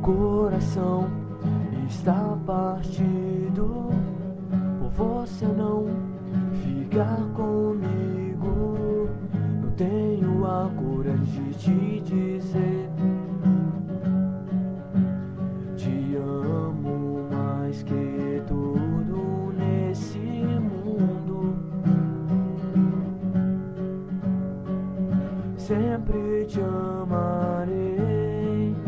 coração está partido por você não ficar comigo. Não tenho a coragem de te dizer te amo mais que tudo nesse mundo. Sempre te amarei,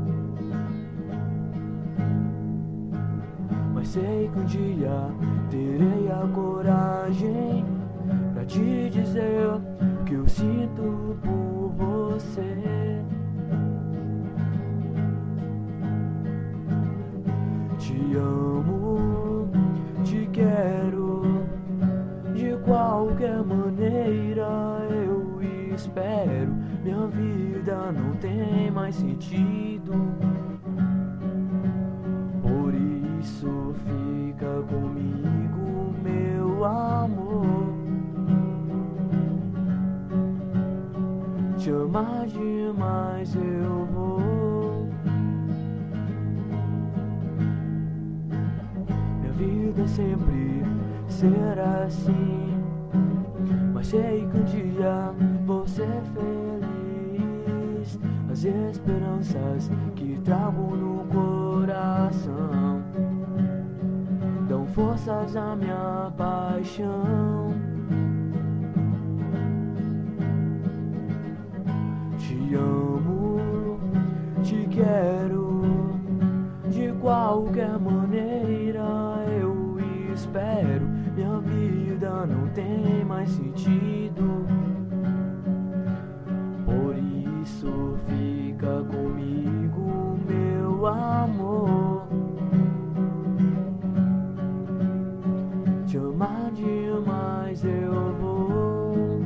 mas sei que um dia terei a coragem pra te dizer o que eu sinto por você. Te amo, te quero, de qualquer maneira eu espero. Minha vida não tem mais sentido, por isso fica comigo, meu amor. Te amar demais eu vou. Minha vida sempre será assim, mas sei que um dia vou ser feliz. As esperanças que trago no coração dão forças à minha paixão. Te amo, te quero, de qualquer maneira eu espero. Minha vida não tem mais sentido, por isso fica comigo, meu amor. Te amar demais eu vou.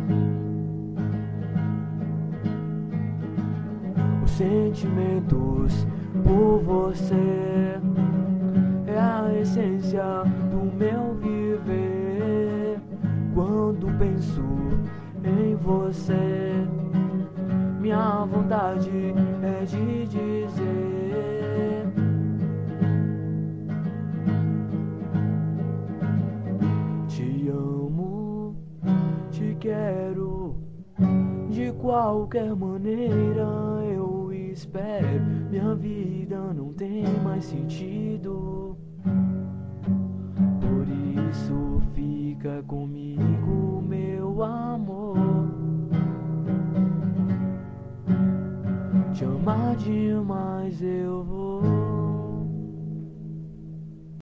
Os sentimentos por você é a essência do meu viver. Quando penso em você, minha vontade é de dizer te amo, te quero, de qualquer maneira eu espero. Minha vida não tem mais sentido, por isso fica comigo, meu amor. Te amar demais eu vou.